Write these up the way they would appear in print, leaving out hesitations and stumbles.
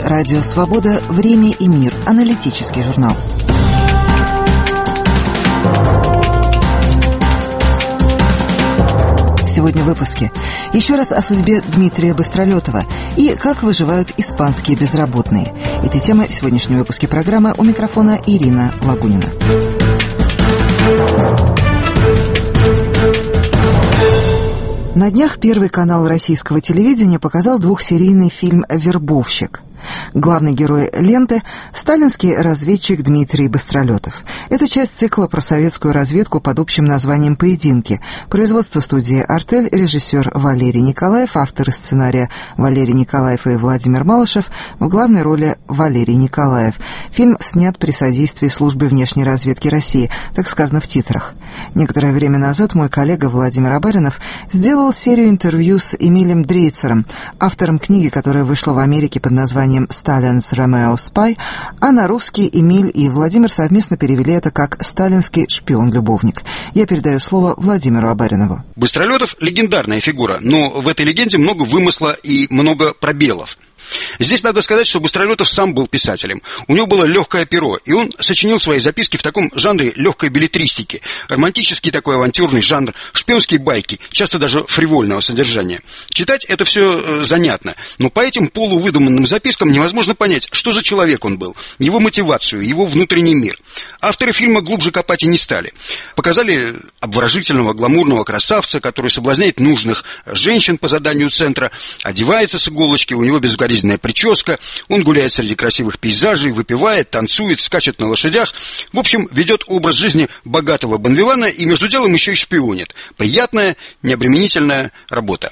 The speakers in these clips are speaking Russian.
Радио Свобода «Время и мир». Аналитический журнал. Сегодня в выпуске. Еще раз о судьбе Дмитрия Быстролетова и как выживают испанские безработные. Эти темы в сегодняшнем выпуске программы. У микрофона Ирина Лагунина. На днях Первый канал российского телевидения показал двухсерийный фильм «Вербовщик». Главный герой ленты – сталинский разведчик Дмитрий Быстролетов. Это часть цикла про советскую разведку под общим названием «Поединки». Производство студии «Артель», режиссер Валерий Николаев, авторы сценария Валерий Николаев и Владимир Малышев, в главной роли Валерий Николаев. Фильм снят при содействии службы внешней разведки России, так сказано в титрах. Некоторое время назад мой коллега Владимир Абаринов сделал серию интервью с Эмилем Дрейцером, автором книги, которая вышла в Америке под названием «Сталин's Romeo Spy», а на русский Эмиль и Владимир совместно перевели это как «Сталинский шпион-любовник». Я передаю слово Владимиру Абаринову. Быстролетов – легендарная фигура, но в этой легенде много вымысла и много пробелов. Здесь надо сказать, что Быстролетов сам был писателем. У него было легкое перо, и он сочинил свои записки в таком жанре легкой беллетристики. Романтический такой авантюрный жанр, шпионские байки, часто даже фривольного содержания. Читать это все занятно, но по этим полувыдуманным запискам невозможно понять, что за человек он был, его мотивацию, его внутренний мир. Авторы фильма глубже копать и не стали. Показали обворожительного, гламурного красавца, который соблазняет нужных женщин по заданию центра, одевается с иголочки, у него безукоризненная прическа, он гуляет среди красивых пейзажей, выпивает, танцует, скачет на лошадях. В общем, ведет образ жизни богатого бонвивана и между делом еще и шпионит. Приятная, необременительная работа.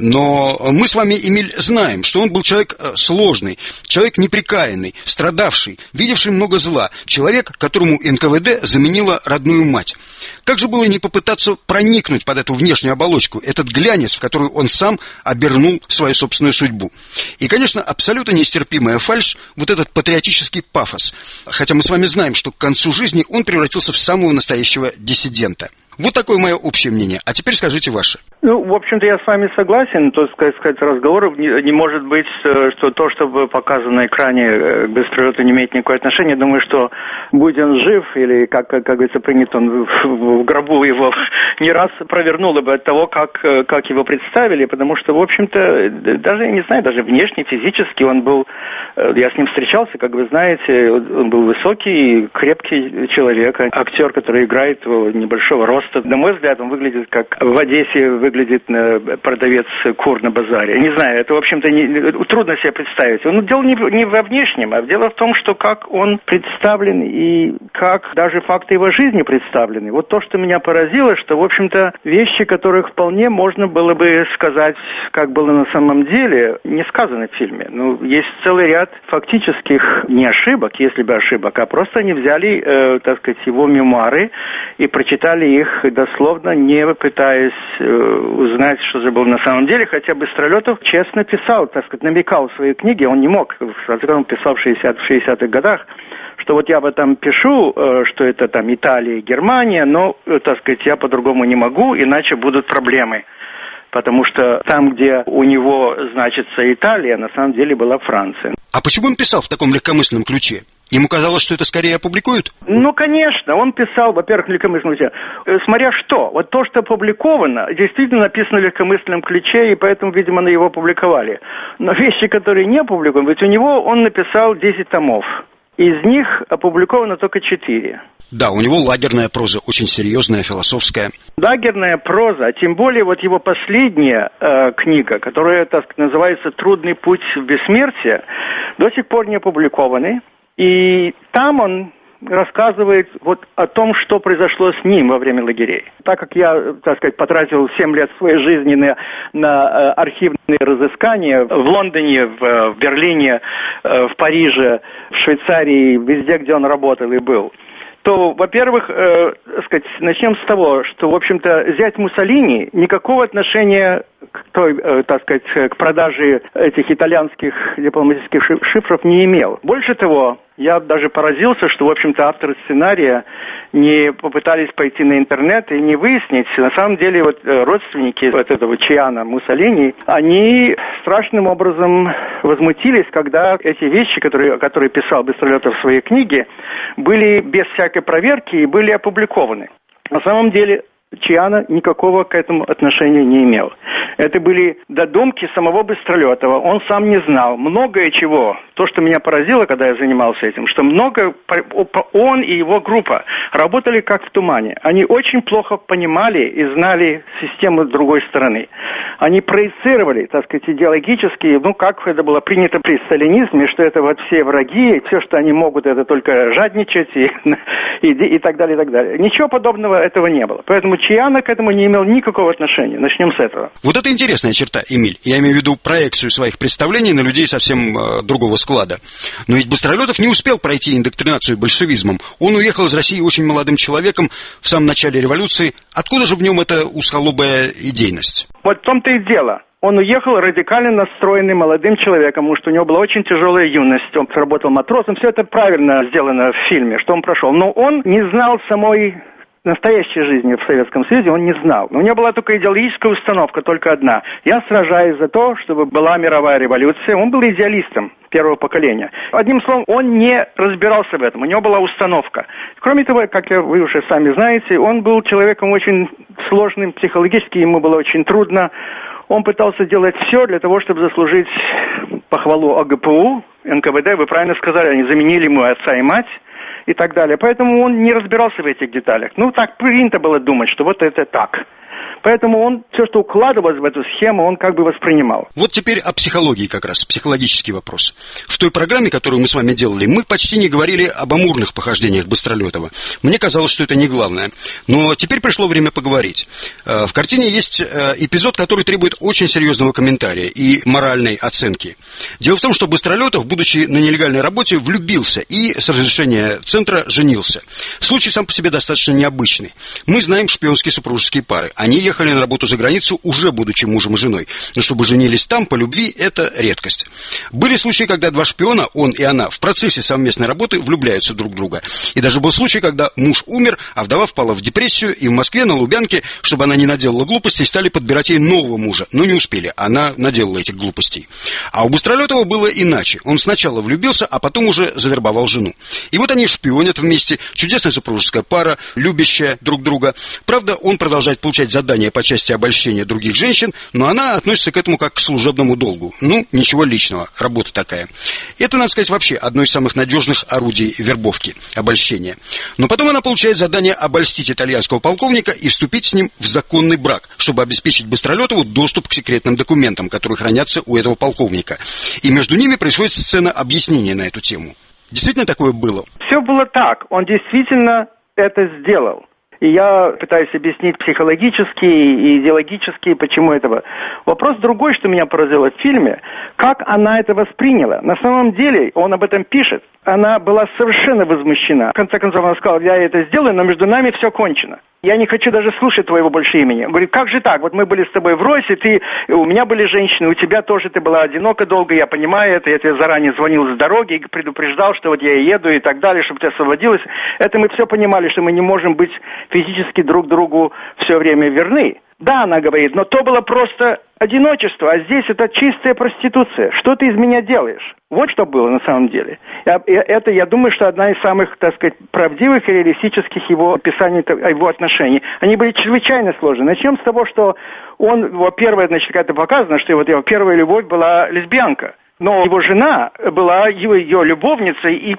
Но мы с вами, Эмиль, знаем, что он был человек сложный, человек непрекаянный, страдавший, видевший много зла, человек, которому НКВД заменила родную мать. Как же было не попытаться проникнуть под эту внешнюю оболочку, этот глянец, в который он сам обернул свою собственную судьбу? И, конечно, абсолютно нестерпимая фальшь, вот этот патриотический пафос. Хотя мы с вами знаем, что к концу жизни он превратился в самого настоящего диссидента. Вот такое мое общее мнение. А теперь скажите ваше. В общем-то, я с вами согласен. То, сказать, разговоров не может быть, что то, что показано на экране, к Быстролету не имеет никакого отношения. Я думаю, что будь он жив, или, как говорится, принят он в гробу его, не раз провернуло бы от того, как его представили, потому что, в общем-то, даже, я не знаю, даже внешне, физически он был, я с ним встречался, как вы знаете, он был высокий, крепкий человек, актер, который играет небольшого роста. На мой взгляд, он выглядит как в Одессе выглядит продавец кур на базаре. Не знаю, это, в общем-то, трудно себе представить. Но дело не во внешнем, а дело в том, что как он представлен и как даже факты его жизни представлены. Вот то, что меня поразило, что, в общем-то, вещи, которых вполне можно было бы сказать, как было на самом деле, не сказаны в фильме. Есть целый ряд фактических не ошибок, если бы ошибок, а просто они взяли, так сказать, его мемуары и прочитали их дословно, не пытаясь узнать, что же было на самом деле, хотя Быстролетов честно писал, так сказать, намекал в своей книге, он не мог, он писал в 60-х годах, что вот я об этом пишу, что это там Италия и Германия, но, так сказать, я по-другому не могу, иначе будут проблемы. Потому что там, где у него значится Италия, на самом деле была Франция. А почему он писал в таком легкомысленном ключе? Ему казалось, что это скорее опубликуют? Конечно, он писал, во-первых, в легкомысленном ключе. Смотря что, вот то, что опубликовано, действительно написано в легкомысленном ключе, и поэтому, видимо, на его опубликовали. Но вещи, которые не опубликованы, ведь у него он написал 10 томов. Из них опубликовано только 4. Да, у него лагерная проза, очень серьезная, философская. Лагерная проза, тем более вот его последняя книга, которая, так сказать, называется «Трудный путь в бессмертие», до сих пор не опубликованы. И там он рассказывает вот о том, что произошло с ним во время лагерей. Так как я, так сказать, потратил 7 лет своей жизни на архивные разыскания в Лондоне, в Берлине, в Париже, в Швейцарии, везде, где он работал и был, то, во-первых, начнем с того, что, в общем-то, зять Муссолини никакого отношения так сказать, к продаже этих итальянских дипломатических шифров не имел. Больше того, я даже поразился, что, в общем-то, авторы сценария не попытались пойти на интернет и не выяснить. На самом деле, вот родственники вот этого Чиана Муссолини, они страшным образом возмутились, когда эти вещи, которые писал Быстролетов в своей книге, были без всякой проверки и были опубликованы. На самом деле, Чиана никакого к этому отношения не имел. Это были додумки самого Быстролетова. Он сам не знал. Многое чего. То, что меня поразило, когда я занимался этим, что он и его группа работали как в тумане. Они очень плохо понимали и знали систему с другой стороны. Они проецировали, так сказать, идеологически, как это было принято при сталинизме, что это вот все враги, все, что они могут, это только жадничать и так далее, и так далее. Ничего подобного этого не было. Поэтому Чиана к этому не имел никакого отношения. Начнем с этого. Вот это интересная черта, Эмиль. Я имею в виду проекцию своих представлений на людей совсем другого склада. Но ведь Быстролетов не успел пройти индоктринацию большевизмом. Он уехал из России очень молодым человеком в самом начале революции. Откуда же в нем эта узколобая идейность? Вот в том-то и дело. Он уехал радикально настроенным молодым человеком, потому что у него была очень тяжелая юность. Он работал матросом. Все это правильно сделано в фильме, что он прошел. Но он не знал самой настоящей жизни в Советском Союзе, он не знал. У него была только идеологическая установка, только одна. Я сражаюсь за то, чтобы была мировая революция. Он был идеалистом первого поколения. Одним словом, он не разбирался в этом. У него была установка. Кроме того, как вы уже сами знаете, он был человеком очень сложным, психологически ему было очень трудно. Он пытался делать все для того, чтобы заслужить похвалу ОГПУ, НКВД. Вы правильно сказали, они заменили ему отца и мать. И так далее. Поэтому он не разбирался в этих деталях. Так принято было думать, что вот это так. Поэтому он все, что укладывалось в эту схему, он как бы воспринимал. Вот теперь о психологии как раз, психологический вопрос. В той программе, которую мы с вами делали, мы почти не говорили об амурных похождениях Быстролетова. Мне казалось, что это не главное. Но теперь пришло время поговорить. В картине есть эпизод, который требует очень серьезного комментария и моральной оценки. Дело в том, что Быстролетов, будучи на нелегальной работе, влюбился и с разрешения центра женился. Случай сам по себе достаточно необычный. Мы знаем шпионские супружеские пары. Они ехали на работу за границу, уже будучи мужем и женой. Но чтобы женились там по любви, это редкость. Были случаи, когда два шпиона, он и она, в процессе совместной работы влюбляются друг в друга. И даже был случай, когда муж умер, а вдова впала в депрессию, и в Москве на Лубянке, чтобы она не наделала глупостей, стали подбирать ей нового мужа. Но не успели, она наделала этих глупостей. А у Быстролетова было иначе. Он сначала влюбился, а потом уже завербовал жену. И вот они шпионят вместе, чудесная супружеская пара, любящая друг друга. Правда, он продолжает получать задания по части обольщения других женщин, но она относится к этому как к служебному долгу. Ничего личного, работа такая. Это, надо сказать, вообще одно из самых надежных орудий вербовки, обольщения. Но потом она получает задание обольстить итальянского полковника и вступить с ним в законный брак, чтобы обеспечить Быстролетову доступ к секретным документам, которые хранятся у этого полковника. И между ними происходит сцена объяснения на эту тему. Действительно такое было? Все было так. Он действительно это сделал. И я пытаюсь объяснить психологически и идеологически, почему этого. Вопрос другой, что меня поразило в фильме, как она это восприняла. На самом деле, он об этом пишет. Она была совершенно возмущена. В конце концов, она сказала, я это сделаю, но между нами все кончено. Я не хочу даже слушать твоего больше имени. Он говорит, как же так? Вот мы были с тобой в Росе, у меня были женщины, у тебя тоже, ты была одинока долго, я понимаю это, я тебе заранее звонил с дороги и предупреждал, что вот я еду и так далее, чтобы ты освободилась. Это мы все понимали, что мы не можем быть физически друг другу все время верны. Да, она говорит, но то было просто одиночество, а здесь это чистая проституция. Что ты из меня делаешь? Вот что было на самом деле. Это, я думаю, что одна из самых, так сказать, правдивых и реалистических его описаний, его отношений. Они были чрезвычайно сложные. Начнем с того, что он, его первая, значит, как-то показано, что его первая любовь была лесбиянка. Но его жена была ее любовницей, и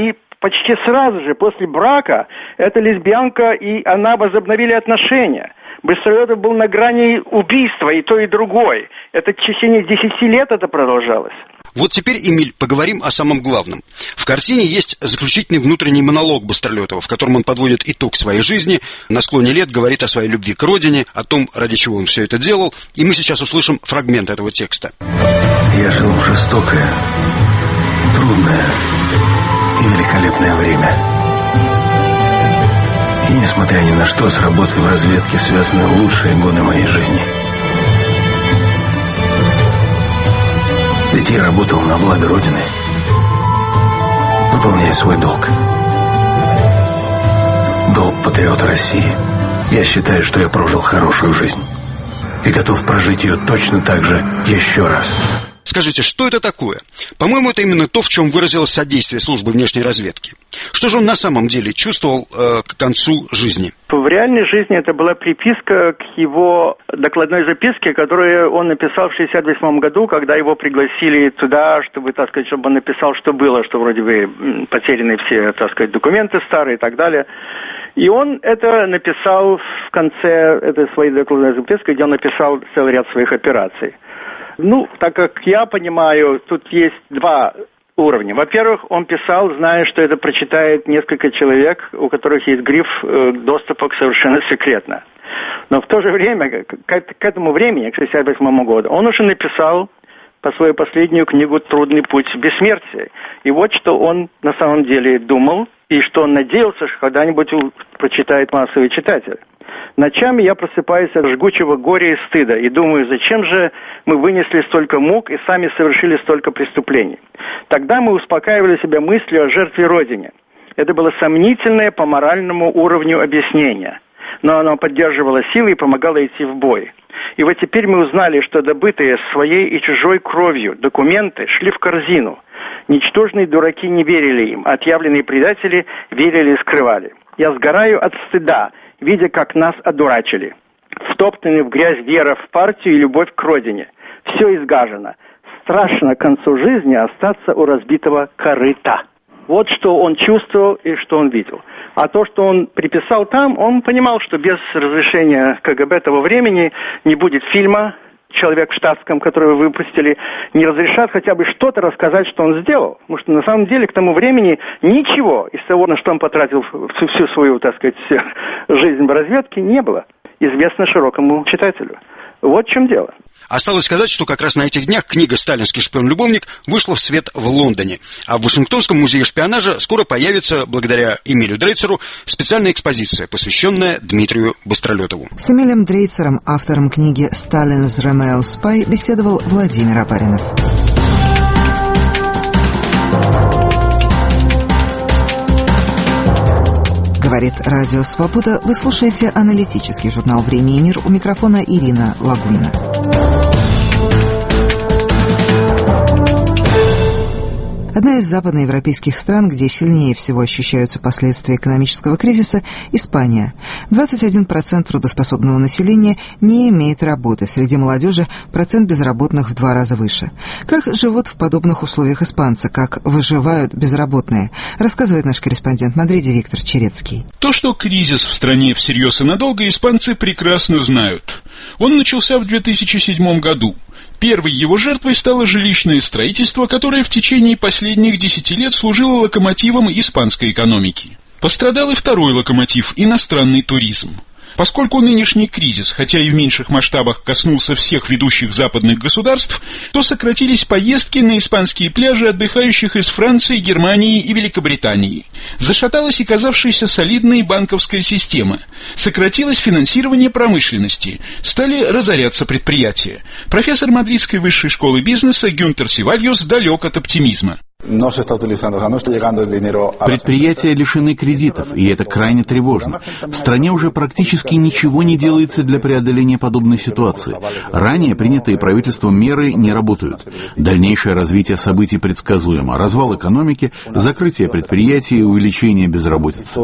почти сразу же после брака эта лесбиянка и она возобновили отношения. Быстролетов был на грани убийства, и то, и другой. Это в течение 10 лет это продолжалось. Вот теперь, Эмиль, поговорим о самом главном. В картине есть заключительный внутренний монолог Быстролетова, в котором он подводит итог своей жизни, на склоне лет говорит о своей любви к родине, о том, ради чего он все это делал, и мы сейчас услышим фрагмент этого текста. Я жил в жестокое, трудное и великолепное время. И, несмотря ни на что, с работой в разведке связаны лучшие годы моей жизни. Я работал на благо Родины, выполняя свой долг. Долг патриота России. Я считаю, что я прожил хорошую жизнь и готов прожить ее точно так же еще раз. Скажите, что это такое? По-моему, это именно то, в чем выразилось содействие службы внешней разведки. Что же он на самом деле чувствовал к концу жизни? В реальной жизни это была приписка к его докладной записке, которую он написал в 1968 году, когда его пригласили туда, чтобы, так сказать, чтобы он написал, что было, что вроде бы потеряны все, так сказать, документы старые и так далее. И он это написал в конце этой своей докладной записки, где он написал целый ряд своих операций. Ну, так как я понимаю, тут есть два уровня. Во-первых, он писал, зная, что это прочитает несколько человек, у которых есть гриф доступа к совершенно секретно. Но в то же время, к этому времени, к 1968 году, он уже написал по свою последнюю книгу «Трудный путь бессмертия». И вот что он на самом деле думал, и что он надеялся, что когда-нибудь прочитает массовый читатель. Ночами я просыпаюсь от жгучего горя и стыда и думаю, зачем же мы вынесли столько мук и сами совершили столько преступлений. Тогда мы успокаивали себя мыслью о жертве Родине. Это было сомнительное по моральному уровню объяснение, но оно поддерживало силы и помогало идти в бой. И вот теперь мы узнали, что добытые своей и чужой кровью документы шли в корзину. Ничтожные дураки не верили им, отъявленные предатели верили и скрывали. Я сгораю от стыда, видя, как нас одурачили. Втоптаны в грязь вера в партию и любовь к родине. Все изгажено. Страшно к концу жизни остаться у разбитого корыта. Вот что он чувствовал и что он видел. А то, что он приписал там, он понимал, что без разрешения КГБ того времени не будет фильма «Человек в штатском», который выпустили, не разрешат хотя бы что-то рассказать, что он сделал. Потому что на самом деле к тому времени ничего из того, на что он потратил всю свою, так сказать, жизнь в разведке, не было известно широкому читателю. Вот в чем дело. Осталось сказать, что как раз на этих днях книга «Сталинский шпион-любовник» вышла в свет в Лондоне. А в Вашингтонском музее шпионажа скоро появится, благодаря Эмилю Дрейцеру, специальная экспозиция, посвященная Дмитрию Быстролетову. С Эмилем Дрейцером, автором книги «Сталин's Romeo Spy», беседовал Владимир Опаринов. Говорит Радио Свобода. Вы слушаете аналитический журнал «Время и мир». У микрофона Ирина Лагунина. Одна из западноевропейских стран, где сильнее всего ощущаются последствия экономического кризиса – Испания. 21% трудоспособного населения не имеет работы. Среди молодежи процент безработных в 2 раза выше. Как живут в подобных условиях испанцы, как выживают безработные, рассказывает наш корреспондент в Мадриде Виктор Черецкий. То, что кризис в стране всерьез и надолго, испанцы прекрасно знают. Он начался в 2007 году. Первой его жертвой стало жилищное строительство, которое в течение последних 10 лет служило локомотивом испанской экономики. Пострадал и второй локомотив – иностранный туризм. Поскольку нынешний кризис, хотя и в меньших масштабах, коснулся всех ведущих западных государств, то сократились поездки на испанские пляжи отдыхающих из Франции, Германии и Великобритании. Зашаталась и казавшаяся солидной банковская система. Сократилось финансирование промышленности. Стали разоряться предприятия. Профессор Мадридской высшей школы бизнеса Гюнтер Севальос далек от оптимизма. Предприятия лишены кредитов, и это крайне тревожно. В стране уже практически ничего не делается для преодоления подобной ситуации. Ранее принятые правительством меры не работают. Дальнейшее развитие событий предсказуемо. Развал экономики, закрытие предприятий и увеличение безработицы.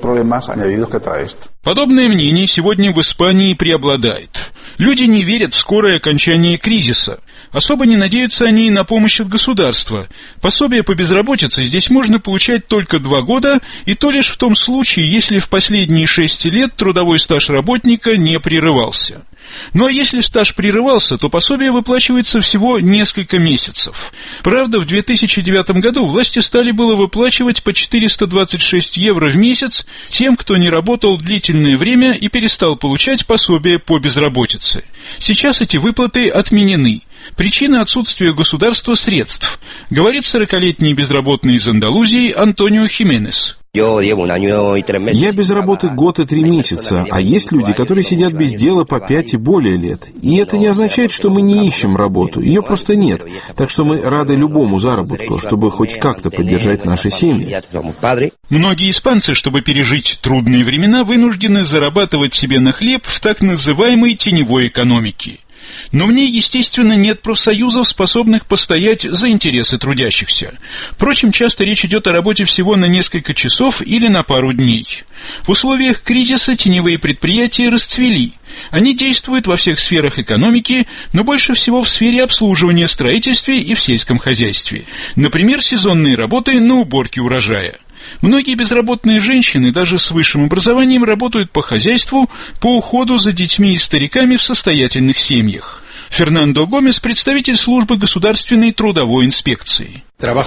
Подобное мнение сегодня в Испании преобладает. Люди не верят в скорое окончание кризиса. Особо не надеются они и на помощь от государства. Пособие по безработице здесь можно получать только 2 года, и то лишь в том случае, если в последние 6 лет трудовой стаж работника не прерывался. Ну а если стаж прерывался, то пособие выплачивается всего несколько месяцев. Правда, в 2009 году власти стали было выплачивать по 426 евро в месяц тем, кто не работал длительное время и перестал получать пособие по безработице. Сейчас эти выплаты отменены. Причина отсутствия у государства средств, говорит 40-летний безработный из Андалузии Антонио Хименес. Я без работы год и 3 месяца, а есть люди, которые сидят без дела по 5 и более лет. И это не означает, что мы не ищем работу, ее просто нет. Так что мы рады любому заработку, чтобы хоть как-то поддержать наши семьи. Многие испанцы, чтобы пережить трудные времена, вынуждены зарабатывать себе на хлеб в так называемой теневой экономике. Но в ней, естественно, нет профсоюзов, способных постоять за интересы трудящихся. Впрочем, часто речь идет о работе всего на несколько часов или на пару дней. В условиях кризиса теневые предприятия расцвели. Они действуют во всех сферах экономики, но больше всего в сфере обслуживания, строительстве и в сельском хозяйстве. Например, сезонные работы на уборке урожая. Многие безработные женщины, даже с высшим образованием, работают по хозяйству, по уходу за детьми и стариками в состоятельных семьях. Фернандо Гомес, представитель службы государственной трудовой инспекции.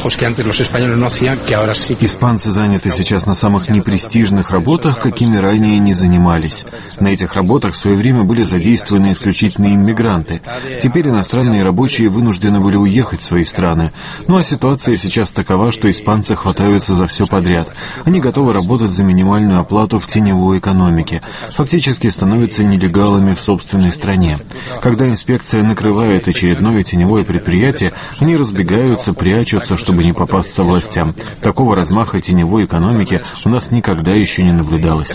Испанцы заняты сейчас на самых непрестижных работах, какими ранее не занимались. На этих работах в свое время были задействованы исключительно иммигранты. Теперь иностранные рабочие вынуждены были уехать в свои страны. Ну а ситуация сейчас такова, что испанцы хватаются за все подряд. Они готовы работать за минимальную оплату в теневой экономике. Фактически становятся нелегалами в собственной стране. Когда инспекция накрывает очередное теневое предприятие, они разбегаются, прячутся, чтобы не попасться властям. Такого размаха теневой экономики у нас никогда еще не наблюдалось.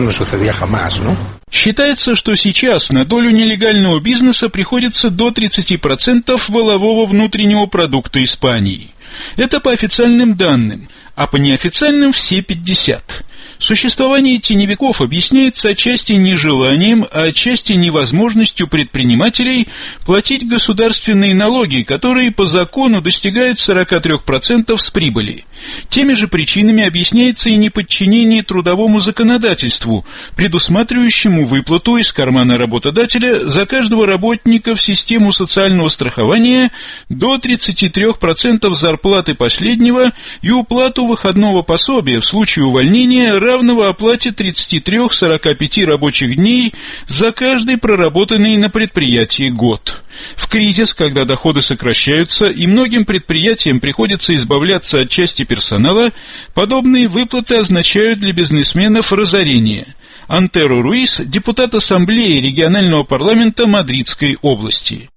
Считается, что сейчас на долю нелегального бизнеса приходится до 30% валового внутреннего продукта Испании. Это по официальным данным, а по неофициальным все 50%. Существование теневиков объясняется отчасти нежеланием, а отчасти невозможностью предпринимателей платить государственные налоги, которые по закону достигают 43% с прибыли. Теми же причинами объясняется и неподчинение трудовому законодательству, предусматривающему выплату из кармана работодателя за каждого работника в систему социального страхования до 33% зарплаты последнего и уплату выходного пособия в случае увольнения, равного оплате 33-45 рабочих дней за каждый проработанный на предприятии год. В кризис, когда доходы сокращаются и многим предприятиям приходится избавляться от части персонала, подобные выплаты означают для бизнесменов разорение. Антеро Руис, депутат Ассамблеи регионального парламента Мадридской области.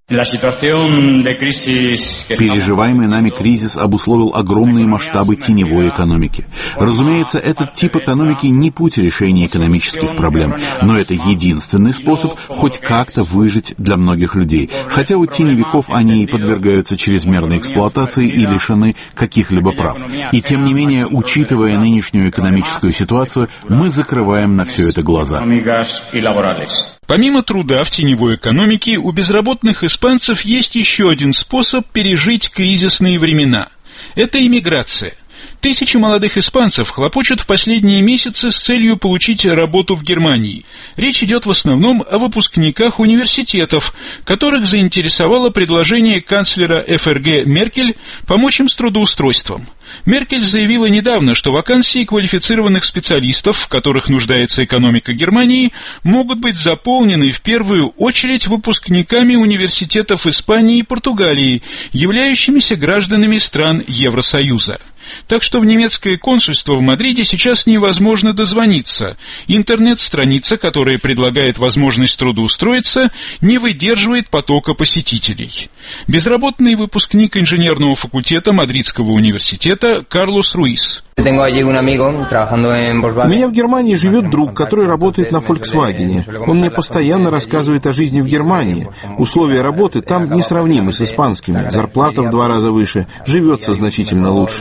Переживаемый нами кризис обусловил огромные масштабы теневой экономики. Разумеется, этот тип экономики не путь решения экономических проблем, но это единственный способ хоть как-то выжить для многих людей, хотя у теневиков они и подвергаются чрезмерной эксплуатации и лишены каких-либо прав. И тем не менее, учитывая нынешнюю экономическую ситуацию, мы закрываем на все это глаза. Помимо труда в теневой экономике, у безработных испанцев есть еще один способ пережить кризисные времена. Это иммиграция. Тысячи молодых испанцев хлопочут в последние месяцы с целью получить работу в Германии. Речь идет в основном о выпускниках университетов, которых заинтересовало предложение канцлера ФРГ Меркель помочь им с трудоустройством. Меркель заявила недавно, что вакансии квалифицированных специалистов, в которых нуждается экономика Германии, могут быть заполнены в первую очередь выпускниками университетов Испании и Португалии, являющимися гражданами стран Евросоюза. Так что в немецкое консульство в Мадриде сейчас невозможно дозвониться. Интернет-страница, которая предлагает возможность трудоустроиться, не выдерживает потока посетителей. Безработный выпускник инженерного факультета Мадридского университета Карлос Руис. У меня в Германии живет друг, который работает на Volkswagen. Он мне постоянно рассказывает о жизни в Германии. Условия работы там несравнимы с испанскими. Зарплата в 2 раза выше, живется значительно лучше.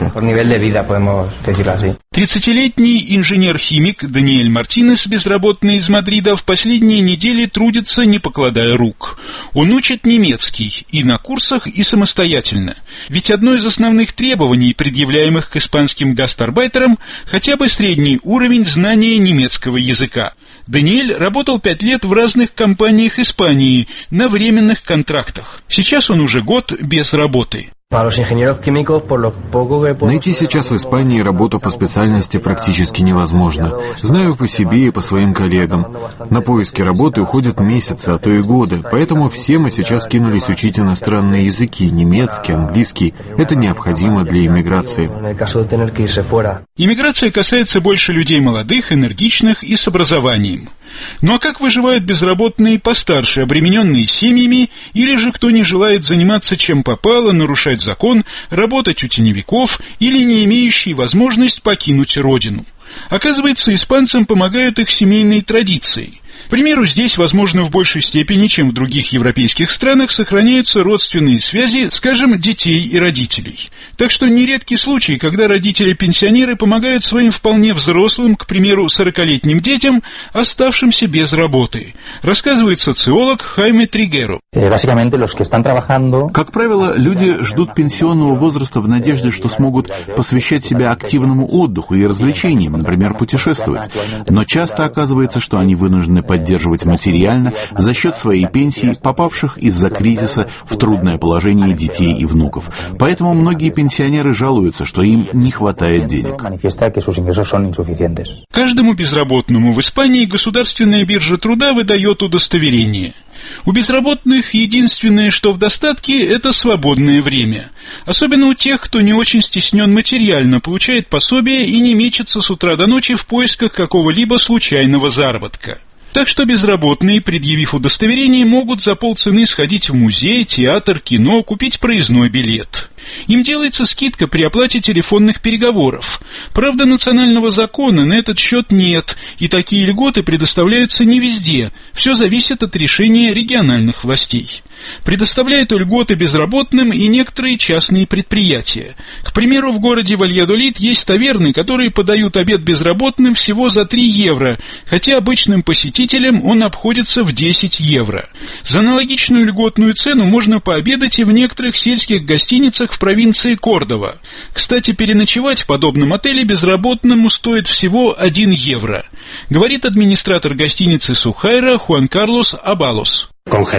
30-летний инженер-химик Даниэль Мартинес, безработный из Мадрида, в последние недели трудится, не покладая рук. Он учит немецкий и на курсах, и самостоятельно. Ведь одно из основных требований, предъявляемых к испанским гастарбайтерам, хотя бы средний уровень знания немецкого языка. Даниэль работал 5 лет в разных компаниях Испании на временных контрактах. Сейчас он уже год без работы. Найти сейчас в Испании работу по специальности практически невозможно. Знаю по себе и по своим коллегам. На поиски работы уходят месяцы, а то и годы. Поэтому все мы сейчас кинулись учить иностранные языки, немецкий, английский. Это необходимо для иммиграции. Иммиграция касается больше людей молодых, энергичных и с образованием. Ну а как выживают безработные постарше, обремененные семьями, или же кто не желает заниматься чем попало, нарушать закон, работать у теневиков или не имеющие возможность покинуть родину? Оказывается, испанцам помогают их семейные традиции. К примеру, здесь, возможно, в большей степени, чем в других европейских странах, сохраняются родственные связи, скажем, детей и родителей. Так что нередки случаи, когда родители-пенсионеры помогают своим вполне взрослым, к примеру, 40-летним детям, оставшимся без работы, рассказывает социолог Хайме Тригеро. Как правило, люди ждут пенсионного возраста в надежде, что смогут посвящать себя активному отдыху и развлечениям, например, путешествовать. Но часто оказывается, что они вынуждены поддерживать материально за счет своей пенсии попавших из-за кризиса в трудное положение детей и внуков. Поэтому многие пенсионеры жалуются, что им не хватает денег. Каждому безработному в Испании государственная биржа труда выдает удостоверение. У безработных единственное, что в достатке, это свободное время. Особенно у тех, кто не очень стеснен материально, получает пособие и не мечется с утра до ночи в поисках какого-либо случайного заработка. Так что безработные, предъявив удостоверение, могут за полцены сходить в музей, театр, кино, купить проездной билет. Им делается скидка при оплате телефонных переговоров. Правда, национального закона на этот счет нет, и такие льготы предоставляются не везде. Все зависит от решения региональных властей. Предоставляют льготы безработным и некоторые частные предприятия. К примеру, в городе Вальядолид есть таверны, которые подают обед безработным всего за 3 евро, хотя обычным посетителям он обходится в 10 евро. За аналогичную льготную цену можно пообедать и в некоторых сельских гостиницах в провинции Кордова. Кстати, переночевать в подобном отеле безработному стоит всего 1 евро, говорит администратор гостиницы Сухайра Хуан Карлос Абалос.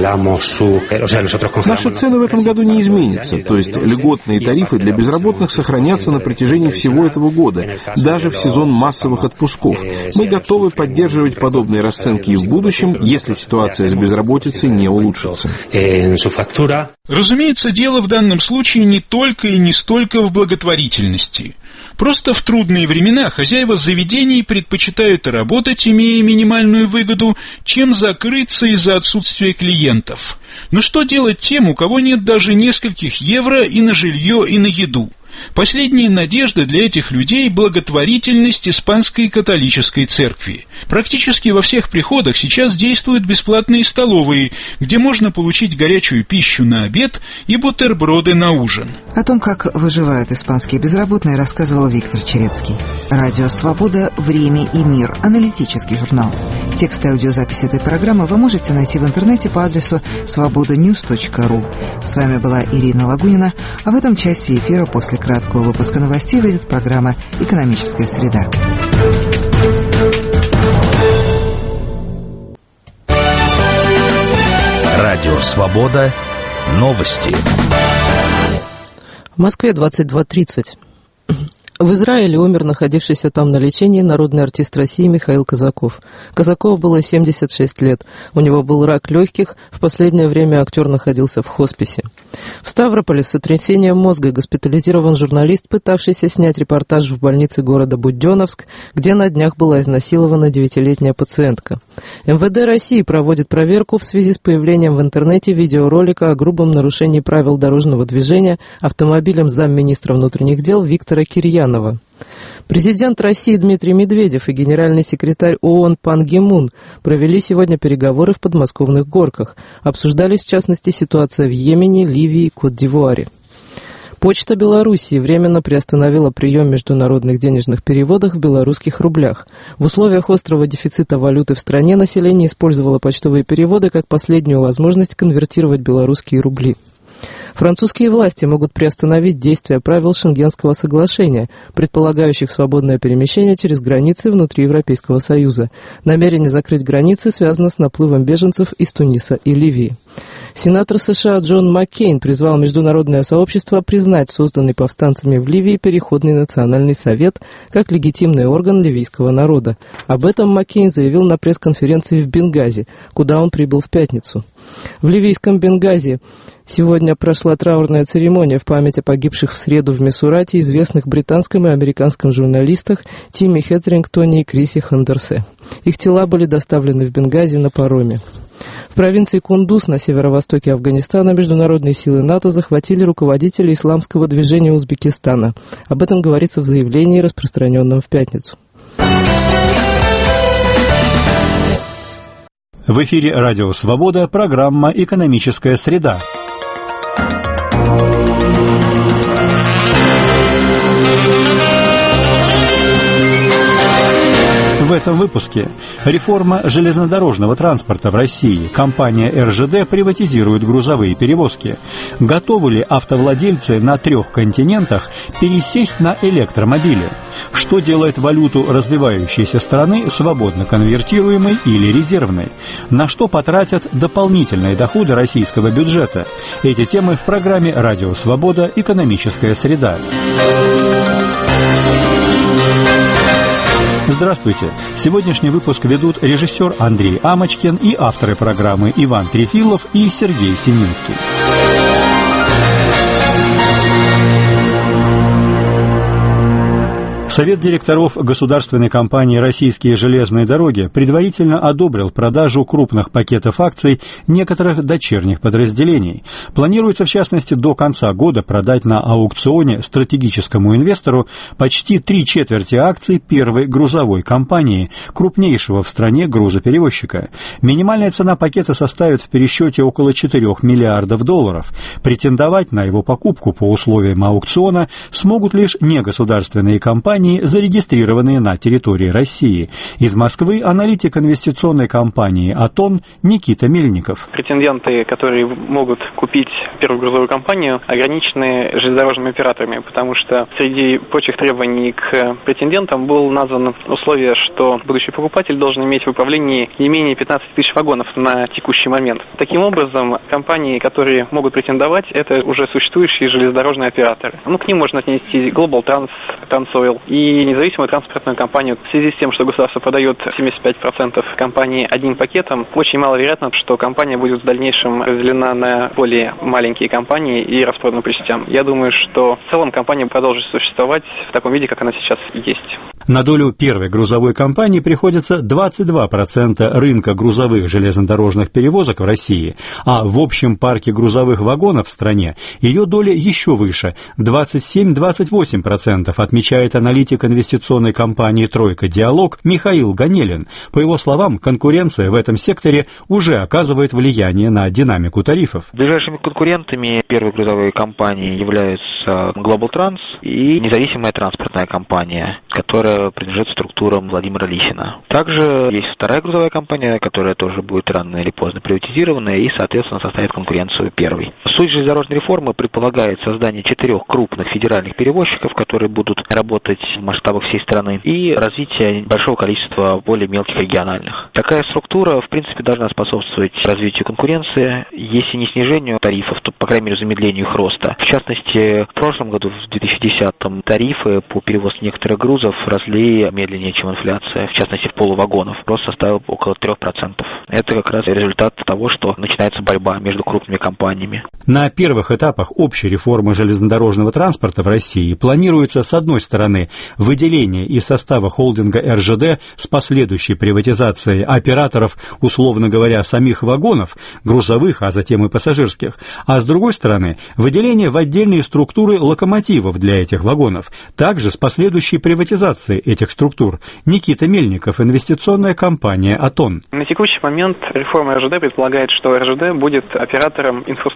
Наши цены в этом году не изменятся, то есть льготные тарифы для безработных сохранятся на протяжении всего этого года, даже в сезон массовых отпусков. Мы готовы поддерживать подобные расценки и в будущем, если ситуация с безработицей не улучшится. Разумеется, дело в данном случае не только и не столько в благотворительности. Просто в трудные времена хозяева заведений предпочитают работать, имея минимальную выгоду, чем закрыться из-за отсутствия клиентов. Но что делать тем, у кого нет даже нескольких евро и на жилье, и на еду? Последняя надежда для этих людей – благотворительность Испанской католической церкви. Практически во всех приходах сейчас действуют бесплатные столовые, где можно получить горячую пищу на обед и бутерброды на ужин. О том, как выживают испанские безработные, рассказывал Виктор Черецкий. Радио «Свобода. Время и мир». Аналитический журнал. Текст и аудиозапись этой программы вы можете найти в интернете по адресу svobodanews.ru. С вами была Ирина Лагунина, а в этом части эфира после краткого выпуска новостей выйдет программа «Экономическая среда». Радио «Свобода». Новости. В Москве 22:30. В Израиле умер находившийся там на лечении народный артист России Михаил Казаков. Казакову было 76 лет. У него был рак легких. В последнее время актер находился в хосписе. В Ставрополе с сотрясением мозга госпитализирован журналист, пытавшийся снять репортаж в больнице города Буденновск, где на днях была изнасилована 9-летняя пациентка. МВД России проводит проверку в связи с появлением в интернете видеоролика о грубом нарушении правил дорожного движения автомобилем замминистра внутренних дел Виктора Кирьянова. Президент России Дмитрий Медведев и генеральный секретарь ООН Пан Ги Мун провели сегодня переговоры в подмосковных Горках. Обсуждались, в частности, ситуация в Йемене, Ливии и Кот-д'Ивуаре. Почта Белоруссии временно приостановила прием международных денежных переводов в белорусских рублях. В условиях острого дефицита валюты в стране население использовало почтовые переводы как последнюю возможность конвертировать белорусские рубли. Французские власти могут приостановить действие правил Шенгенского соглашения, предполагающих свободное перемещение через границы внутри Европейского Союза. Намерение закрыть границы связано с наплывом беженцев из Туниса и Ливии. Сенатор США Джон Маккейн призвал международное сообщество признать созданный повстанцами в Ливии Переходный национальный совет как легитимный орган ливийского народа. Об этом Маккейн заявил на пресс-конференции в Бенгази, куда он прибыл в пятницу. В ливийском Бенгази сегодня прошла траурная церемония в память о погибших в среду в Мисурате известных британском и американском журналистах Тимми Хетерингтоне и Крисе Хандерсе. Их тела были доставлены в Бенгази на пароме. В провинции Кундуз на северо-востоке Афганистана международные силы НАТО захватили руководителя исламского движения Узбекистана. Об этом говорится в заявлении, распространенном в пятницу. В эфире «Радио Свобода», программа «Экономическая среда». В этом выпуске реформа железнодорожного транспорта в России. Компания РЖД приватизирует грузовые перевозки. Готовы ли автовладельцы на 3 континентах пересесть на электромобили? Что делает валюту развивающейся страны свободно конвертируемой или резервной? На что потратят дополнительные доходы российского бюджета? Эти темы в программе «Радио Свобода. Экономическая среда». Здравствуйте! Сегодняшний выпуск ведут режиссер Андрей Амочкин и авторы программы Иван Трефилов и Сергей Семинский. Совет директоров государственной компании «Российские железные дороги» предварительно одобрил продажу крупных пакетов акций некоторых дочерних подразделений. Планируется, в частности, до конца года продать на аукционе стратегическому инвестору почти 3/4 акций первой грузовой компании, крупнейшего в стране грузоперевозчика. Минимальная цена пакета составит в пересчете около $4 миллиардов. Претендовать на его покупку по условиям аукциона смогут лишь негосударственные компании, зарегистрированные на территории России. Из Москвы аналитик инвестиционной компании «Атон» Никита Мельников. Претенденты, которые могут купить первую грузовую компанию, ограничены железнодорожными операторами, потому что среди прочих требований к претендентам было названо условие, что будущий покупатель должен иметь в управлении не менее 15 тысяч вагонов на текущий момент. Таким образом, компании, которые могут претендовать, это уже существующие железнодорожные операторы. К ним можно отнести Global Trans, Transoil и независимую транспортную компанию. В связи с тем, что государство продает 75% компании одним пакетом, очень маловероятно, что компания будет в дальнейшем разделена на более маленькие компании и распродана по частям. Я думаю, что в целом компания продолжит существовать в таком виде, как она сейчас есть. На долю первой грузовой компании приходится 22% рынка грузовых железнодорожных перевозок в России, а в общем парке грузовых вагонов в стране ее доля еще выше – 27-28%, отмечает аналитик инвестиционной компании «Тройка Диалог» Михаил Ганелин. По его словам, конкуренция в этом секторе уже оказывает влияние на динамику тарифов. Ближайшими конкурентами первой грузовой компании являются Global Trans и независимая транспортная компания, которая принадлежит структурам Владимира Лисина. Также есть вторая грузовая компания, которая тоже будет рано или поздно приватизирована и, соответственно, составит конкуренцию первой. Суть железнодорожной реформы предполагает создание 4 крупных федеральных перевозчиков, которые будут работать в масштабах всей страны, и развитие большого количества более мелких региональных. Такая структура, в принципе, должна способствовать развитию конкуренции, если не снижению тарифов, то, по крайней мере, замедлению их роста. В частности, в прошлом году, в 2010-м, тарифы по перевозке некоторых грузов росли медленнее, чем инфляция, в частности, в полувагонов. Рост составил около 3%. Это как раз результат того, что начинается борьба между крупными компаниями. На первых этапах общей реформы железнодорожного транспорта в России планируется, с одной стороны, выделение из состава холдинга РЖД с последующей приватизацией операторов, условно говоря, самих вагонов, грузовых, а затем и пассажирских, а с другой стороны, выделение в отдельные структуры локомотивов для этих вагонов, также с последующей приватизацией этих структур. Никита Мельников, инвестиционная компания «Атон». На текущий момент реформа РЖД предполагает, что РЖД будет оператором инфраструктуры.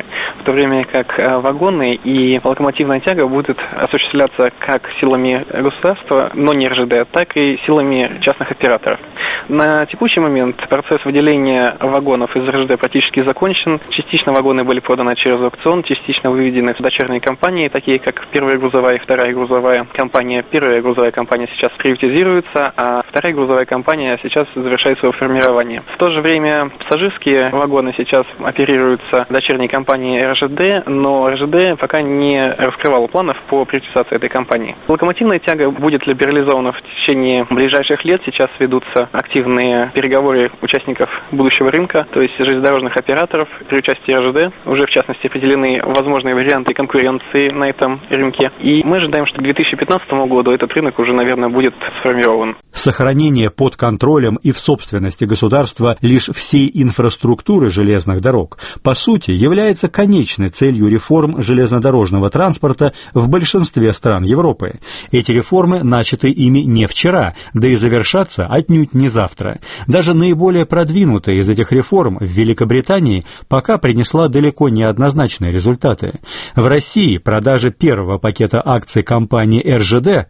в то время как вагоны и локомотивная тяга будут осуществляться как силами государства, но не РЖД, так и силами частных операторов. На текущий момент процесс выделения вагонов из РЖД практически закончен. Частично вагоны были проданы через аукцион, частично выведены в дочерние компании, такие как первая грузовая и вторая грузовая компания. Первая грузовая компания сейчас приватизируется, а вторая грузовая компания сейчас завершает свое формирование. В то же время пассажирские вагоны сейчас оперируются дочерней компанией РЖД, но РЖД пока не раскрывала планов по приватизации этой компании. Локомотивная тяга будет либерализована в течение ближайших лет. Сейчас ведутся активные переговоры участников будущего рынка, то есть железнодорожных операторов при участии РЖД. Уже в частности определены возможные варианты конкуренции на этом рынке. И мы ожидаем, что к 2015 году этот рынок уже, наверное, будет сформирован. Сохранение под контролем и в собственности государства лишь всей инфраструктуры железных дорог, по сути, является конечной целью реформ железнодорожного транспорта в большинстве стран Европы. Эти реформы начаты ими не вчера, да и завершатся отнюдь не завтра. Даже наиболее продвинутая из этих реформ в Великобритании пока принесла далеко не однозначные результаты. В России продажи первого пакета акций компании РЖД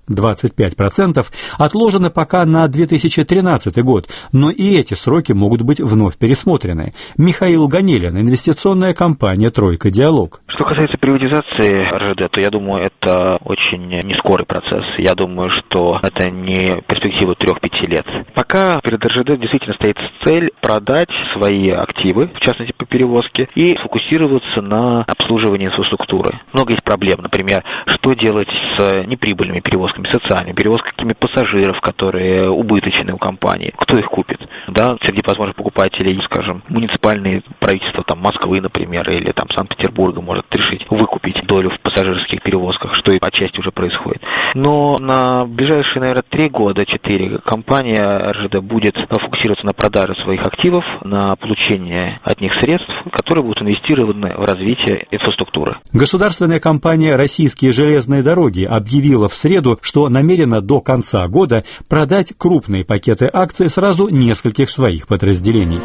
25% отложены пока на 2013 год, но и эти сроки могут быть вновь пересмотрены. Михаил Ганелин, инвестиционная компания «Тройка Диалог». Что касается приватизации РЖД, то я думаю, это очень нескорый процесс. Я думаю, что это не перспектива 3-5 лет. Пока перед РЖД действительно стоит цель продать свои активы, в частности по перевозке, и сфокусироваться на обслуживании инфраструктуры. Много есть проблем, например, что делать с неприбыльными перевозками, социальными перевозками пассажиров, которые убыточны у компании. Кто их купит? Да, среди возможных покупателей, скажем, муниципальные правительства там, Москвы, например, или там Санкт-Петербурга может решить выкупить долю в пассажирских перевозках, что и отчасти уже происходит. Но на ближайшие, наверное, 3 года, 4 компания РЖД будет фокусироваться на продаже своих активов, на получение от них средств, которые будут инвестированы в развитие инфраструктуры. Государственная компания «Российские железные дороги» объявила в среду, что намерена до конца года продать крупные пакеты акций сразу нескольких своих подразделений.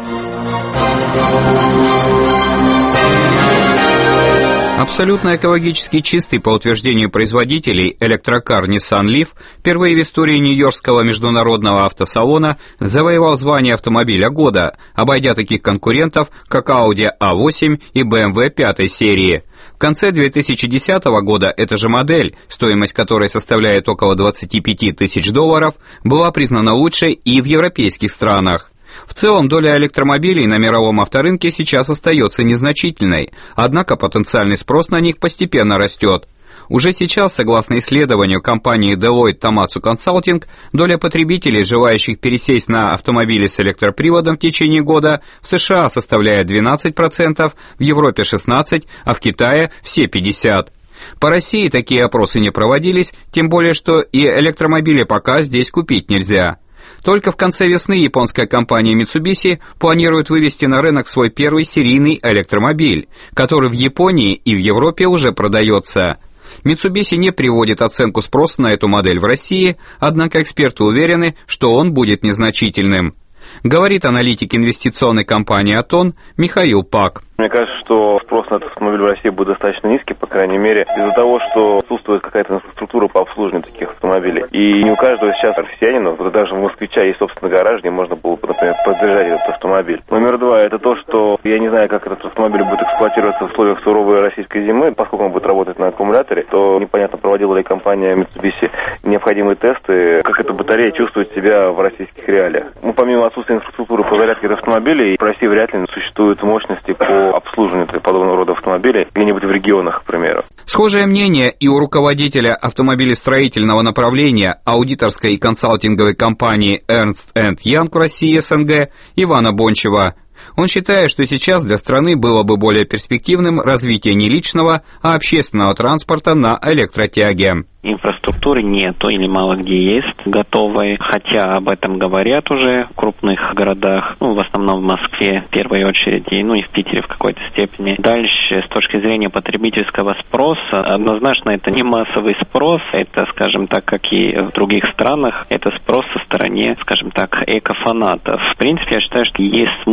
Абсолютно экологически чистый, по утверждению производителей, электрокар Nissan Leaf впервые в истории Нью-Йоркского международного автосалона завоевал звание автомобиля года, обойдя таких конкурентов, как Audi A8 и BMW 5 серии. В конце 2010 года эта же модель, стоимость которой составляет около $25 тысяч, была признана лучшей и в европейских странах. В целом, доля электромобилей на мировом авторынке сейчас остается незначительной, однако потенциальный спрос на них постепенно растет. Уже сейчас, согласно исследованию компании Deloitte Tomatsu Consulting, доля потребителей, желающих пересесть на автомобили с электроприводом в течение года, в США составляет 12%, в Европе 16%, а в Китае все 50%. По России такие опросы не проводились, тем более что и электромобили пока здесь купить нельзя. Только в конце весны японская компания Mitsubishi планирует вывести на рынок свой первый серийный электромобиль, который в Японии и в Европе уже продается. Mitsubishi не приводит оценку спроса на эту модель в России, однако эксперты уверены, что он будет незначительным. Говорит аналитик инвестиционной компании «Атон» Михаил Пак. Мне кажется, что спрос на этот автомобиль в России будет достаточно низкий, по крайней мере, из-за того, что отсутствует какая-то инфраструктура по обслуживанию таких автомобилей. И не у каждого сейчас россиянина, даже у москвича есть собственный гараж, где можно было бы, например, поддержать этот автомобиль. Номер 2, это то, что я не знаю, как этот автомобиль будет эксплуатироваться в условиях суровой российской зимы, поскольку он будет работать на аккумуляторе, то непонятно, проводила ли компания Mitsubishi необходимые тесты, как эта батарея чувствует себя в российских реалиях. Ну, помимо отсутствия инфраструктуры по зарядке автомобилей, в России вряд ли существуют мощности по обслуживанию подобного рода автомобилей где-нибудь в регионах, к примеру. Схожее мнение и у руководителя автомобилестроительного направления аудиторской и консалтинговой компании Ernst & Young в России СНГ Ивана Бончева. Он считает, что сейчас для страны было бы более перспективным развитие не личного, а общественного транспорта на электротяге. Инфраструктуры нету или мало где есть готовой, хотя об этом говорят уже в крупных городах, в основном в Москве в первой очереди, и в Питере в какой-то степени. Дальше, с точки зрения потребительского спроса, однозначно это не массовый спрос, это, скажем так, как и в других странах, это спрос со стороны, скажем так, экофанатов. В принципе, я считаю, что есть смысл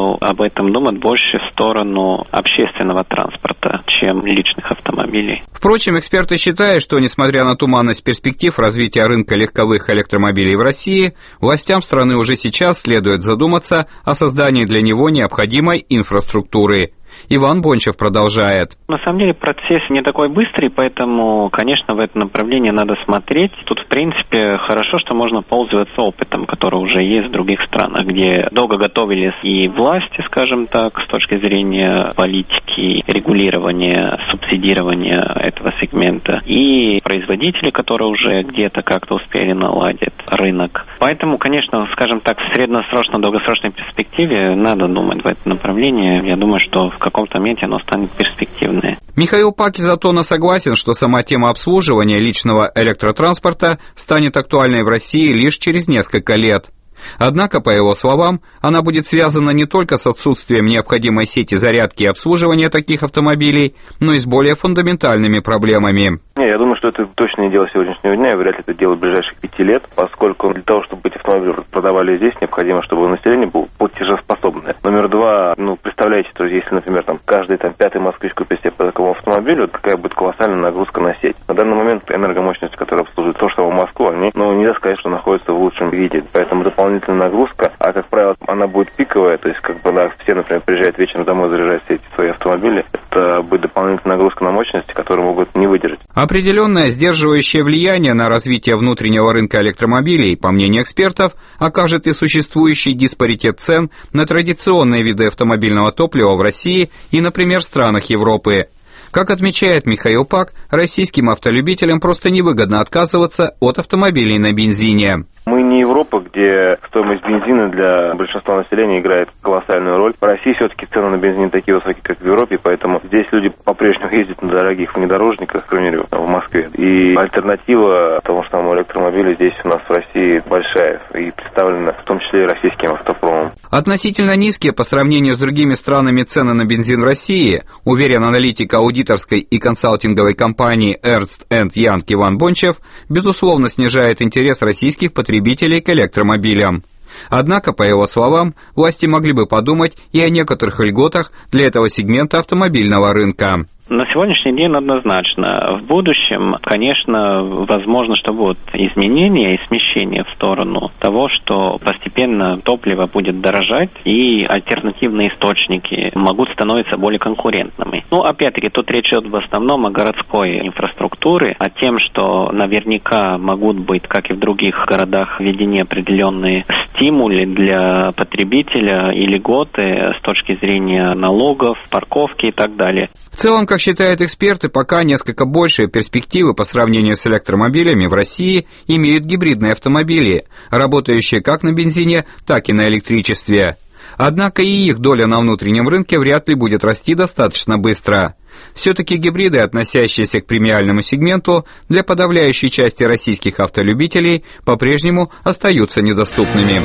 что об этом думать больше в сторону общественного транспорта, чем личных автомобилей. Впрочем, эксперты считают, что, несмотря на туманность перспектив развития рынка легковых электромобилей в России, властям страны уже сейчас следует задуматься о создании для него необходимой инфраструктуры. Иван Бончев продолжает. На самом деле процесс не такой быстрый, поэтому, конечно, в это направление надо смотреть. Тут, в принципе, хорошо, что можно пользоваться опытом, который уже есть в других странах, где долго готовились и власти, скажем так, с точки зрения политики, регулирования, субсидирования этого сегмента, и производители, которые уже где-то как-то успели наладить рынок. Поэтому, конечно, скажем так, в средносрочно-долгосрочной перспективе надо думать в это направление. Я думаю, что в каком-то моменте оно станет перспективное. Михаил Пак из Атона согласен, что сама тема обслуживания личного электротранспорта станет актуальной в России лишь через несколько лет. Однако, по его словам, она будет связана не только с отсутствием необходимой сети зарядки и обслуживания таких автомобилей, но и с более фундаментальными проблемами. Я думаю, что это точно не дело сегодняшнего дня, и вряд ли это дело ближайших 5 лет, поскольку для того, чтобы эти автомобили продавали здесь, необходимо, чтобы население было платежеспособное. Номер два, представляете, то есть, если, например, каждый пятый москвич купит себе по такому автомобилю, какая будет колоссальная нагрузка на сеть. На данный момент энергомощность, которая обслуживает то, что в Москву, они, нельзя сказать, что находится в лучшем виде, поэтому дополнительная нагрузка, а, как правило, она будет пиковая, то есть, все, например, приезжают вечером домой заряжать все эти свои автомобили, это будет дополнительная нагрузка на мощности, которые могут не выдержать. Определенное сдерживающее влияние на развитие внутреннего рынка электромобилей, по мнению экспертов, окажет и существующий диспаритет цен на традиционные виды автомобильного топлива в России и, например, в странах Европы. Как отмечает Михаил Пак, российским автолюбителям просто невыгодно отказываться от автомобилей на бензине. Мы не Европа, где стоимость бензина для большинства населения играет колоссальную роль. В России все-таки цены на бензин не такие высокие, как в Европе, поэтому здесь люди по-прежнему ездят на дорогих внедорожниках, к примеру, в Москве. И альтернатива тому же самому электромобилю здесь у нас в России большая и представлена в том числе и российским автопромом. Относительно низкие по сравнению с другими странами цены на бензин в России, уверен аналитик аудиторской и консалтинговой компании Ernst & Young Иван Бончев, безусловно снижает интерес российских потребителей к электромобилям. Однако, по его словам, власти могли бы подумать и о некоторых льготах для этого сегмента автомобильного рынка. На сегодняшний день однозначно. В будущем, конечно, возможно, что будут изменения и смещения в сторону того, что постепенно топливо будет дорожать и альтернативные источники могут становиться более конкурентными. Опять-таки, тут речь идет в основном о городской инфраструктуре, о тем, что наверняка могут быть, как и в других городах, введены определенные стимулы для потребителя и льготы с точки зрения налогов, парковки и так далее. В целом, как считают эксперты, пока несколько большие перспективы по сравнению с электромобилями в России имеют гибридные автомобили, работающие как на бензине, так и на электричестве. Однако и их доля на внутреннем рынке вряд ли будет расти достаточно быстро. Все-таки гибриды, относящиеся к премиальному сегменту, для подавляющей части российских автолюбителей по-прежнему остаются недоступными.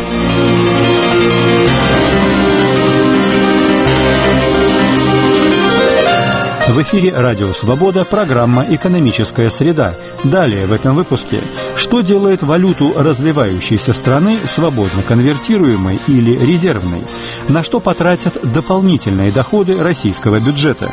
В эфире «Радио Свобода» программа «Экономическая среда». Далее в этом выпуске. Что делает валюту развивающейся страны свободно конвертируемой или резервной? На что потратят дополнительные доходы российского бюджета?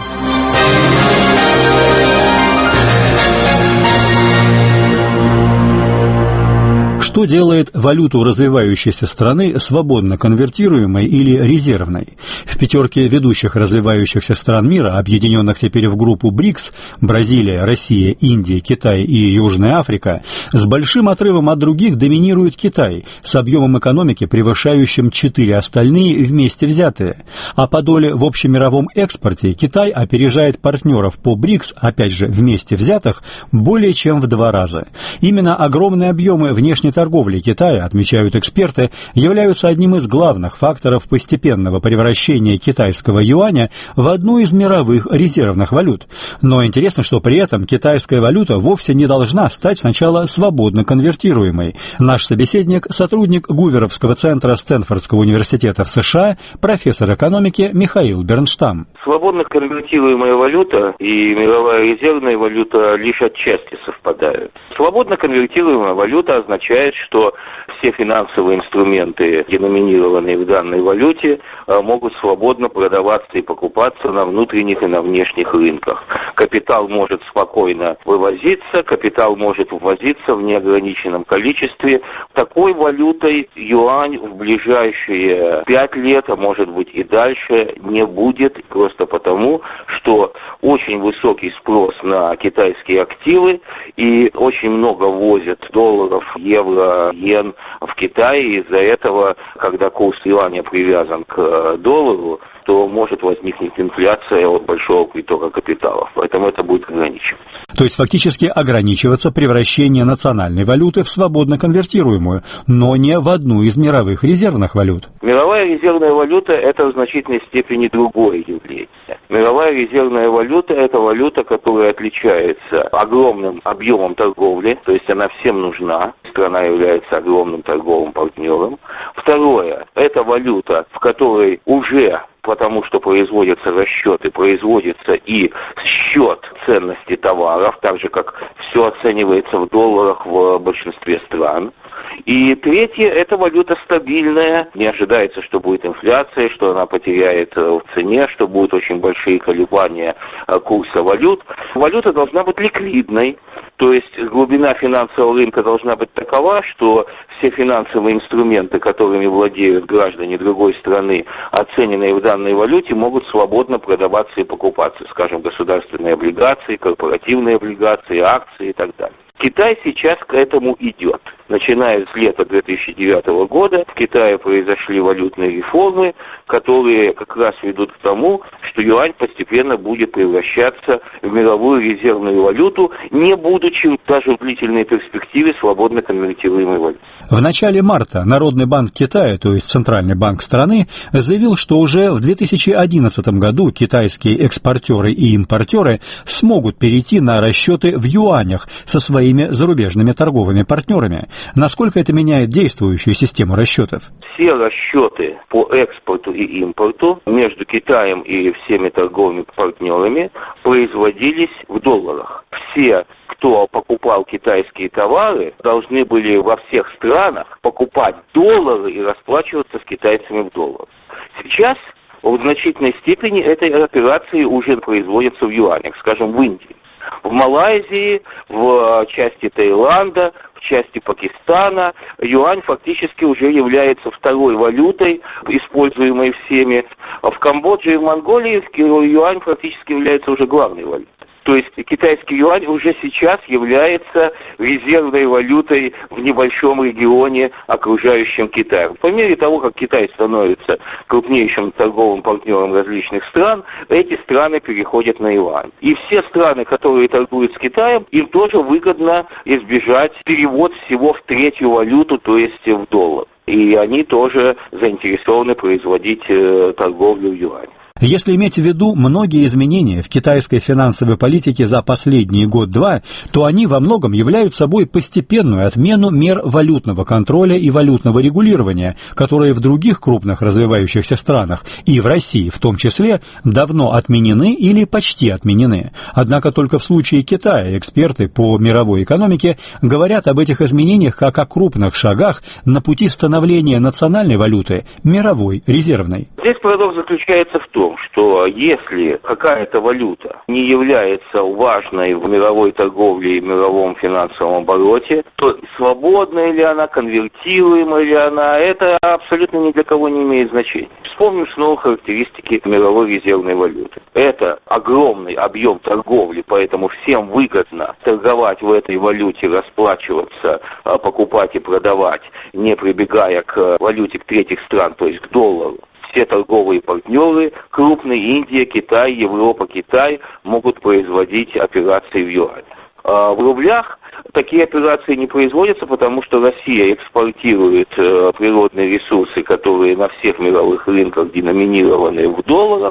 Что делает валюту развивающейся страны свободно конвертируемой или резервной? В пятерке ведущих развивающихся стран мира, объединенных теперь в группу БРИКС, Бразилия, Россия, Индия, Китай и Южная Африка, с большим отрывом от других доминирует Китай, с объемом экономики, превышающим 4 остальные вместе взятые. А по доле в общемировом экспорте Китай опережает партнеров по БРИКС, опять же вместе взятых, более чем в 2 раза. Именно огромные объемы внешней торговли Китая, отмечают эксперты, являются одним из главных факторов постепенного превращения китайского юаня в одну из мировых резервных валют. Но интересно, что при этом китайская валюта вовсе не должна стать сначала свободно конвертируемой. Наш собеседник – сотрудник Гуверовского центра Стэнфордского университета в США, профессор экономики Михаил Бернштам. С Свободно конвертируемая валюта и мировая резервная валюта лишь отчасти совпадают. Свободно конвертируемая валюта означает, что все финансовые инструменты, деноминированные в данной валюте, могут свободно продаваться и покупаться на внутренних и на внешних рынках. Капитал может спокойно вывозиться, капитал может ввозиться в неограниченном количестве. Такой валютой юань в ближайшие 5 лет, а может быть и дальше, не будет, просто потому, что очень высокий спрос на китайские активы и очень много возят долларов, евро, йен в Китай. Из-за этого, когда курс юаня привязан к доллару, то может возникнуть инфляция от большого притока капиталов. Поэтому это будет ограничиваться. То есть фактически ограничиваться превращение национальной валюты в свободно конвертируемую, но не в одну из мировых резервных валют. Мировая резервная валюта – это в значительной степени другое явление. Мировая резервная валюта – это валюта, которая отличается огромным объемом торговли, то есть она всем нужна. Страна является огромным торговым партнером. Второе – это валюта, в которой уже, потому что производятся расчеты, производится и счет ценности товаров, так же, как все оценивается в долларах в большинстве стран. И третье, это валюта стабильная, не ожидается, что будет инфляция, что она потеряет в цене, что будут очень большие колебания курса валют. Валюта должна быть ликвидной, то есть глубина финансового рынка должна быть такова, что все финансовые инструменты, которыми владеют граждане другой страны, оцененные в данной валюте, могут свободно продаваться и покупаться, скажем, государственные облигации, корпоративные облигации, акции и так далее. Китай сейчас к этому идет. Начиная с лета 2009 года в Китае произошли валютные реформы, которые как раз ведут к тому, что юань постепенно будет превращаться в мировую резервную валюту, не будучи даже в длительной перспективе свободно конвертируемой валютой. В начале марта Народный банк Китая, то есть Центральный банк страны, заявил, что уже в 2011 году китайские экспортеры и импортеры смогут перейти на расчеты в юанях со своими зарубежными торговыми партнерами. Насколько это меняет действующую систему расчетов? Все расчеты по экспорту и импорту между Китаем и всеми торговыми партнерами производились в долларах. Все, кто покупал китайские товары, должны были во всех странах покупать доллары и расплачиваться с китайцами в долларах. Сейчас в значительной степени эти операции уже производятся в юанях, скажем, в Индии. В Малайзии, в части Таиланда, в части Пакистана юань фактически уже является второй валютой, используемой всеми. В Камбодже и в Монголии юань фактически является уже главной валютой. То есть китайский юань уже сейчас является резервной валютой в небольшом регионе, окружающем Китай. По мере того, как Китай становится крупнейшим торговым партнером различных стран, эти страны переходят на юань. И все страны, которые торгуют с Китаем, им тоже выгодно избежать перевод всего в третью валюту, то есть в доллар. И они тоже заинтересованы производить торговлю в юане. Если иметь в виду многие изменения в китайской финансовой политике за последний год-два, то они во многом являются собой постепенную отмену мер валютного контроля и валютного регулирования, которые в других крупных развивающихся странах, и в России в том числе, давно отменены или почти отменены. Однако только в случае Китая эксперты по мировой экономике говорят об этих изменениях как о крупных шагах на пути становления национальной валюты мировой резервной. Здесь парадокс заключается в том, что если какая-то валюта не является важной в мировой торговле и мировом финансовом обороте, то свободная ли она, конвертируемая ли она, это абсолютно ни для кого не имеет значения. Вспомним снова характеристики мировой резервной валюты. Это огромный объем торговли, поэтому всем выгодно торговать в этой валюте, расплачиваться, покупать и продавать, не прибегая к валюте третьих стран, то есть к доллару. Все торговые партнеры, крупные, Индия, Китай, Европа, Китай, могут производить операции в юане. В рублях такие операции не производятся, потому что Россия экспортирует природные ресурсы, которые на всех мировых рынках деноминированы в долларах,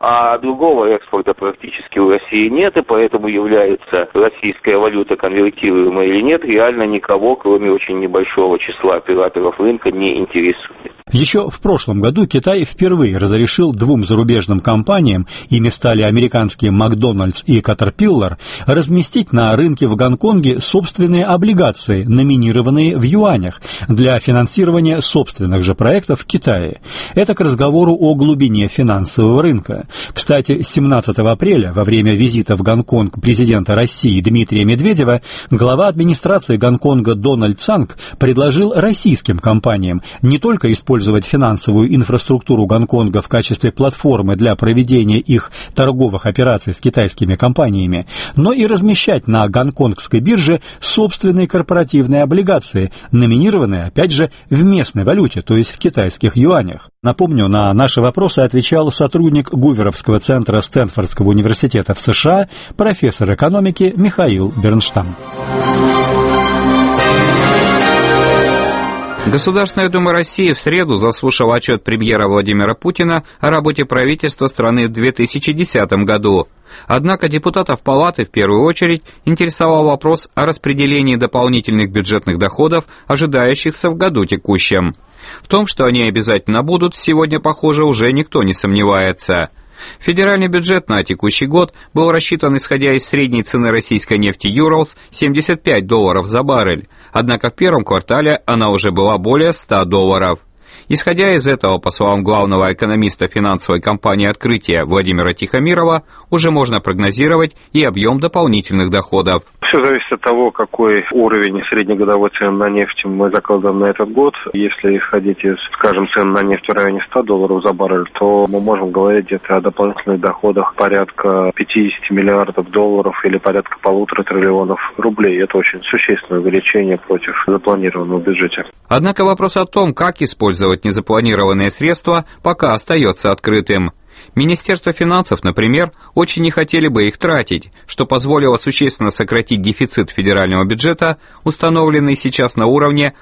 а другого экспорта практически у России нет, и поэтому является российская валюта конвертируемая или нет, реально никого, кроме очень небольшого числа операторов рынка, не интересует. Еще в прошлом году Китай впервые разрешил двум зарубежным компаниям, ими стали американские Макдональдс и Caterpillar, разместить на рынке в Гонконге собственные облигации, номинированные в юанях, для финансирования собственных же проектов в Китае. Это к разговору о глубине финансового рынка. Кстати, 17 апреля, во время визита в Гонконг президента России Дмитрия Медведева, глава администрации Гонконга Дональд Цанг предложил российским компаниям не только использовать финансовую инфраструктуру Гонконга в качестве платформы для проведения их торговых операций с китайскими компаниями, но и размещать на гонконгской бирже собственные корпоративные облигации, номинированные, опять же, в местной валюте, то есть в китайских юанях. Напомню, на наши вопросы отвечал сотрудник Гуверовского центра Стэнфордского университета в США, профессор экономики Михаил Бернштам. Государственная Дума России в среду заслушала отчет премьера Владимира Путина о работе правительства страны в 2010 году. Однако депутатов Палаты в первую очередь интересовал вопрос о распределении дополнительных бюджетных доходов, ожидающихся в году текущем. В том, что они обязательно будут, сегодня, похоже, уже никто не сомневается. Федеральный бюджет на текущий год был рассчитан, исходя из средней цены российской нефти Urals, $75 за баррель, однако в первом квартале она уже была более $100. Исходя из этого, по словам главного экономиста финансовой компании «Открытие» Владимира Тихомирова, уже можно прогнозировать и объем дополнительных доходов. Все зависит от того, какой уровень среднегодовой цены на нефть мы закладываем на этот год. Если исходить из, скажем, цен на нефть в районе $100 за баррель, то мы можем говорить где-то о дополнительных доходах порядка 50 миллиардов долларов или порядка 1,5 триллионов рублей. Это очень существенное увеличение против запланированного бюджета. Однако вопрос о том, как использовать незапланированные средства, пока остается открытым. Министерство финансов, например, очень не хотели бы их тратить, что позволило существенно сократить дефицит федерального бюджета, установленный сейчас на уровне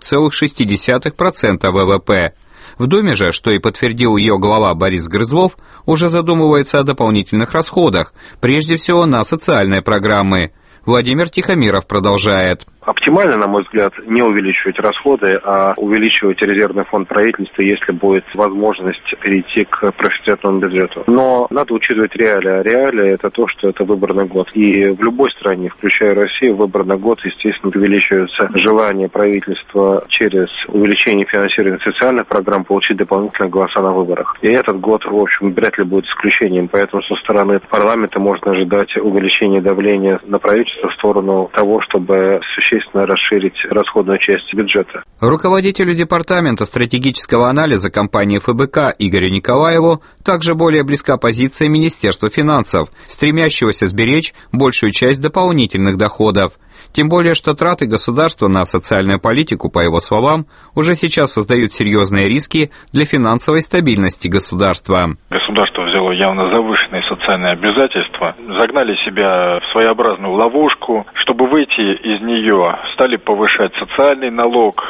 3,6% ВВП. В Думе же, что и подтвердил ее глава Борис Грызлов, уже задумывается о дополнительных расходах, прежде всего на социальные программы. Владимир Тихомиров продолжает. Оптимально, на мой взгляд, не увеличивать расходы, а увеличивать резервный фонд правительства, если будет возможность перейти к профицитному бюджету. Но надо учитывать реалии. Реалии – это то, что это выборный год. И в любой стране, включая Россию, выборный год, естественно, увеличивается желание правительства через увеличение финансирования социальных программ получить дополнительные голоса на выборах. И этот год, в общем, вряд ли будет исключением. Поэтому со стороны парламента можно ожидать увеличения давления на правительство в сторону того, чтобы существенно расширить расходную часть бюджета. Руководителю департамента стратегического анализа компании ФБК Игорю Николаеву также более близка позиция Министерства финансов, стремящегося сберечь большую часть дополнительных доходов. Тем более, что траты государства на социальную политику, по его словам, уже сейчас создают серьезные риски для финансовой стабильности государства. Государство взяло явно завышенные социальные обязательства, загнали себя в своеобразную ловушку. Чтобы выйти из нее, стали повышать социальный налог,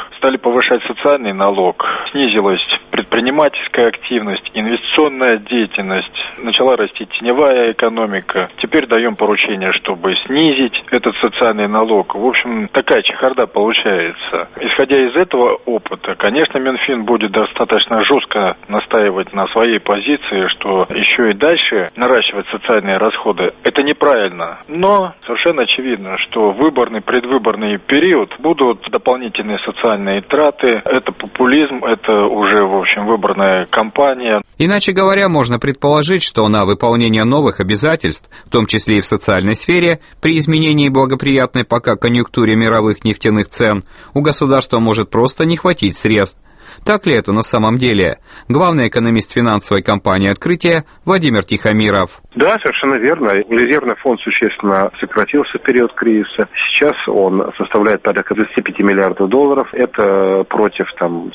снизилась предпринимательская активность, инвестиционная деятельность, начала расти теневая экономика. Теперь даем поручение, чтобы снизить этот социальный налог. В общем, такая чехарда получается. Исходя из этого опыта, конечно, Минфин будет достаточно жестко настаивать на своей позиции, что еще и дальше наращивать социальные расходы – это неправильно. Но совершенно очевидно, что предвыборный период будут дополнительные социальные траты. Это популизм, это уже, в общем, выборная кампания. Иначе говоря, можно предположить, что на выполнение новых обязательств, в том числе и в социальной сфере, при изменении благоприятной пока конъюнктуре мировых нефтяных цен, у государства может просто не хватить средств. Так ли это на самом деле? Главный экономист финансовой компании «Открытие» Владимир Тихомиров. Да, совершенно верно. Резервный фонд существенно сократился в период кризиса. Сейчас он составляет порядка 25 миллиардов долларов. Это против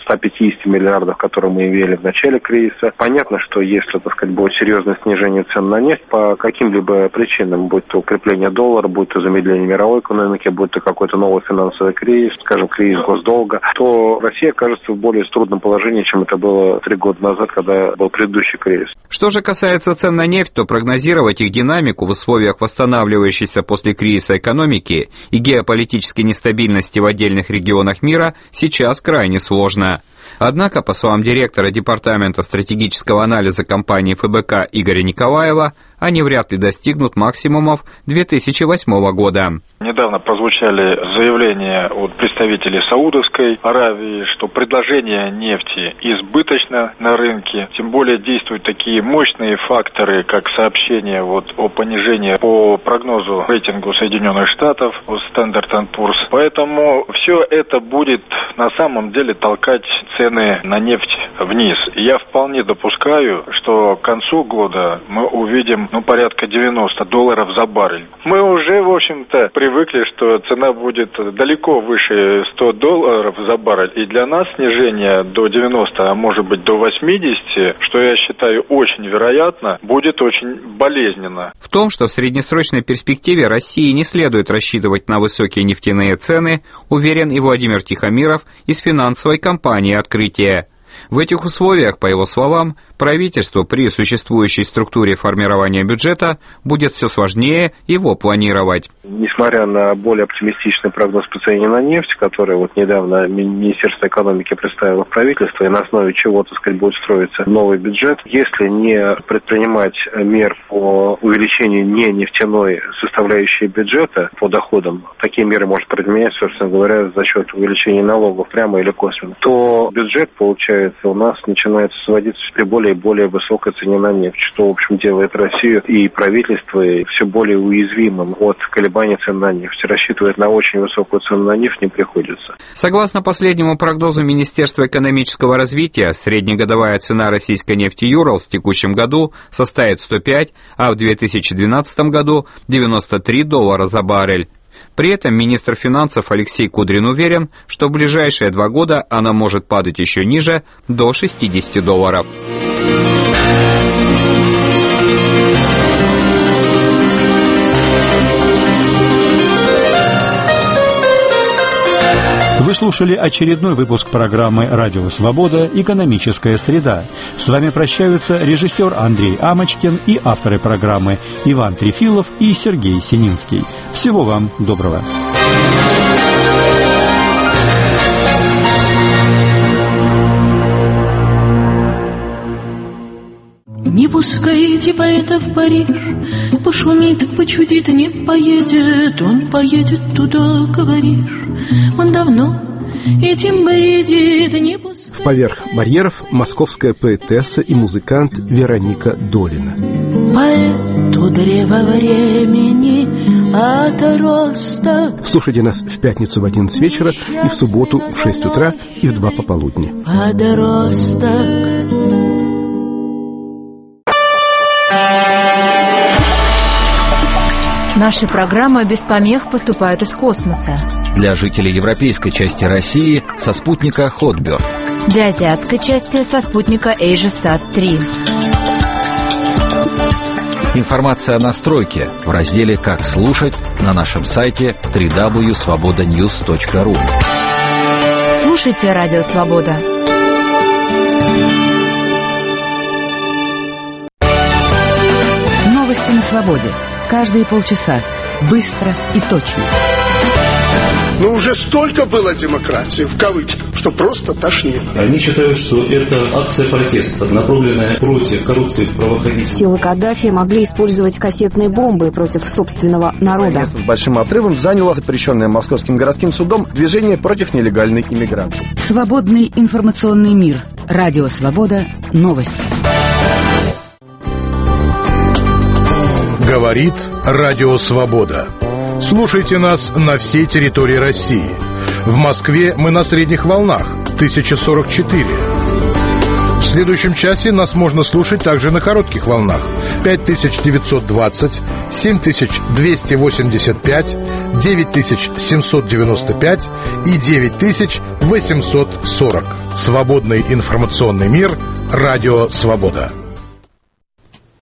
150 миллиардов, которые мы имели в начале кризиса. Понятно, что если, будет серьезное снижение цен на нефть по каким-либо причинам, будь то укрепление доллара, будь то замедление мировой экономики, будь то какой-то новый финансовый кризис, скажем, кризис госдолга, то Россия окажется в более трудном положении, чем это было 3 года назад, когда был предыдущий кризис. Что же касается цен на нефть, то прогнозировать их динамику в условиях восстанавливающейся после кризиса экономики и геополитической нестабильности в отдельных регионах мира сейчас крайне сложно. Однако, по словам директора Департамента стратегического анализа компании ФБК Игоря Николаева, они вряд ли достигнут максимумов 2008 года. Недавно прозвучали заявления от представителей Саудовской Аравии, что предложение нефти избыточно на рынке. Тем более действуют такие мощные факторы, как сообщение о понижении по прогнозу рейтингу Соединенных Штатов от Standard & Poor's. Поэтому все это будет на самом деле толкать цены на нефть вниз. Я вполне допускаю, что к концу года мы увидим порядка $90 за баррель. Мы уже, в общем-то, привыкли, что цена будет далеко выше $100 за баррель. И для нас снижение до 90, а может быть до 80, что я считаю очень вероятно, будет очень болезненно. В том, что в среднесрочной перспективе России не следует рассчитывать на высокие нефтяные цены, уверен и Владимир Тихомиров из финансовой компании «Открытие». В этих условиях, по его словам, правительству при существующей структуре формирования бюджета будет все сложнее его планировать. Несмотря на более оптимистичный прогноз по цене на нефть, который недавно Министерство экономики представило в правительство, и на основе чего, будет строиться новый бюджет, если не предпринимать мер по увеличению не нефтяной составляющей бюджета по доходам, такие меры можно применять, собственно говоря, за счет увеличения налогов прямо или косвенно, то бюджет, получается, у нас начинает сводиться при более и более высокой цене на нефть, что, в общем, делает Россию и правительство все более уязвимым от колебаний цен на нефть. Рассчитывать на очень высокую цену на нефть не приходится. Согласно последнему прогнозу Министерства экономического развития, среднегодовая цена российской нефти Юрал в текущем году составит 105, а в 2012 году $93 за баррель. При этом министр финансов Алексей Кудрин уверен, что в ближайшие 2 года она может падать еще ниже, до $60. Вы слушали очередной выпуск программы «Радио Свобода. Экономическая среда». С вами прощаются режиссер Андрей Амочкин и авторы программы Иван Трефилов и Сергей Сининский. Всего вам доброго. Не пускайте поэта в Париж, пошумит, почудит, не поедет, он поедет туда, говоришь. Он давно этим бредит, не пускайте. Поверх барьеров московская поэтесса и музыкант Вероника Долина. Поэту древа времени отросток. Слушайте нас в пятницу в 11 вечера и в субботу в 6 утра и в 2 пополудни. Подросток. Наши программы без помех поступают из космоса. Для жителей европейской части России со спутника Hotbird. Для азиатской части со спутника AsiaSat-3. Информация о настройке в разделе «Как слушать» на нашем сайте www.svobodanews.ru. Слушайте Радио Свобода. Новости на свободе. Каждые полчаса. Быстро и точно. Но уже столько было демократии, в кавычках, что просто тошнит. Они считают, что это акция протеста, направленная против коррупции в правоохранительных. Силы Каддафи могли использовать кассетные бомбы против собственного народа. Место с большим отрывом заняло запрещенное Московским городским судом движение против нелегальной иммиграции. Свободный информационный мир. Радио Свобода. Новости. Говорит Радио Свобода. Слушайте нас на всей территории России. В Москве мы на средних волнах 1044. В следующем часе нас можно слушать также на коротких волнах. 5920, 7285, 9795 и 9840. Свободный информационный мир. Радио «Свобода».